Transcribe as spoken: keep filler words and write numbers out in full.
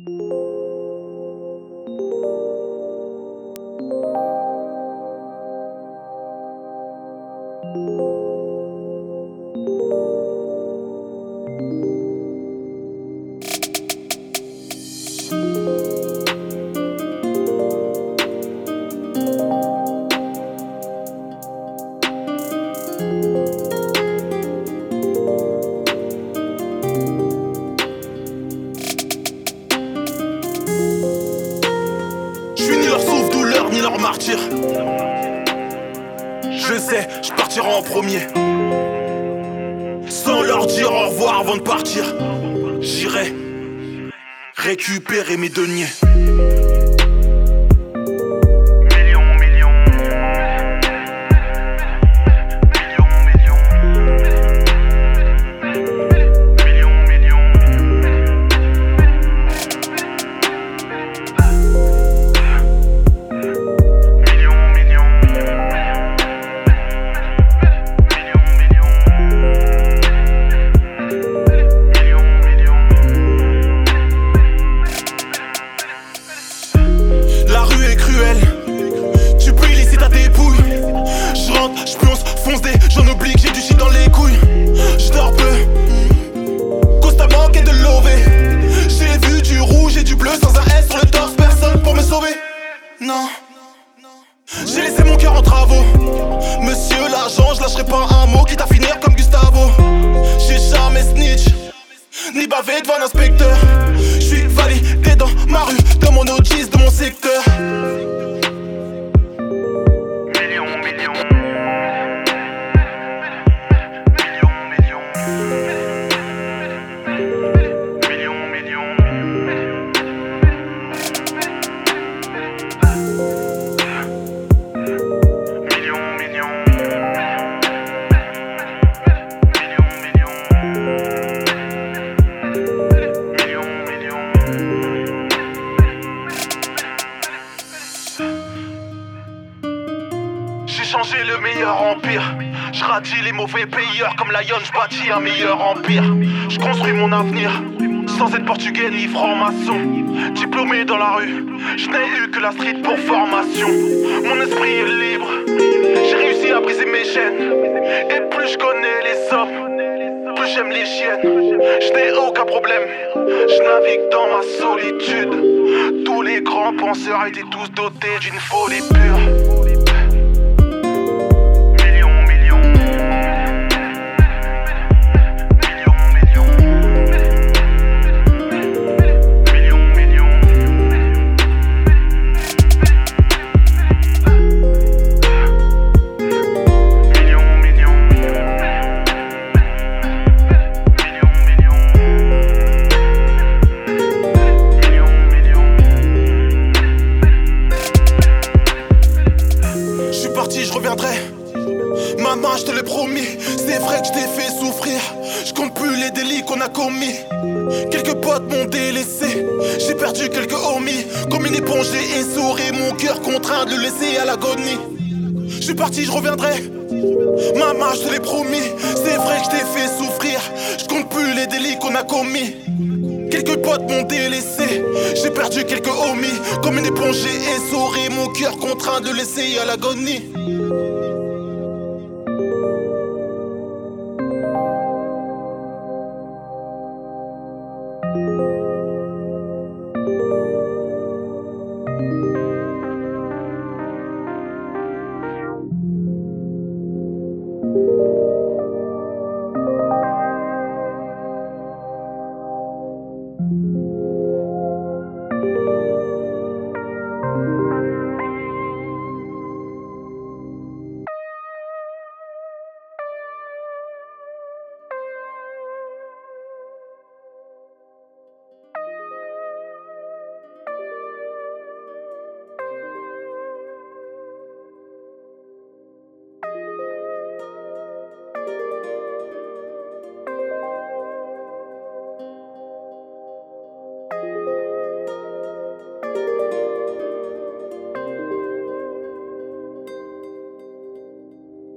Ni leur martyr. Je sais, je partirai en premier. Sans leur dire au revoir avant de partir. J'irai récupérer mes deniers. J'en oublie que j'ai du shit dans les couilles. Je dors peu, constamment quête de lever. J'ai vu du rouge et du bleu sans un S sur le torse. Personne pour me sauver, non. J'ai laissé mon cœur en travaux. Monsieur l'agent, je lâcherai pas un mot, quitte à finir comme Gustavo. J'ai jamais snitch, ni bavé devant l'inspecteur. J'suis validé dans ma rue, dans mon notice, de mon secteur. J'ai changé le meilleur empire. Je radis les mauvais payeurs. Comme Lion, je bâtis un meilleur empire. Je construis mon avenir sans être portugais ni franc-maçon. Diplômé dans la rue, je n'ai eu que la street pour formation. Mon esprit est libre, j'ai réussi à briser mes chaînes. Et plus je connais les hommes, plus j'aime les chiennes. Je n'ai aucun problème, je navigue dans ma solitude. Tous les grands penseurs étaient tous dotés d'une folie pure. Je reviendrai, maman, je te l'ai promis. C'est vrai que je t'ai fait souffrir. Je compte plus les délits qu'on a commis. Quelques potes m'ont délaissé. J'ai perdu quelques homies. Comme une éponge, j'ai essoré mon cœur, contraint de le laisser à l'agonie. Je suis parti, je reviendrai. Maman, je te l'ai promis. C'est vrai que je t'ai fait souffrir. Je compte plus les délits qu'on a commis. Quelques potes m'ont délaissé. J'ai perdu quelques homies. Comme une éponge, j'ai essoré mon cœur, contraint de le laisser à l'agonie. Thank you.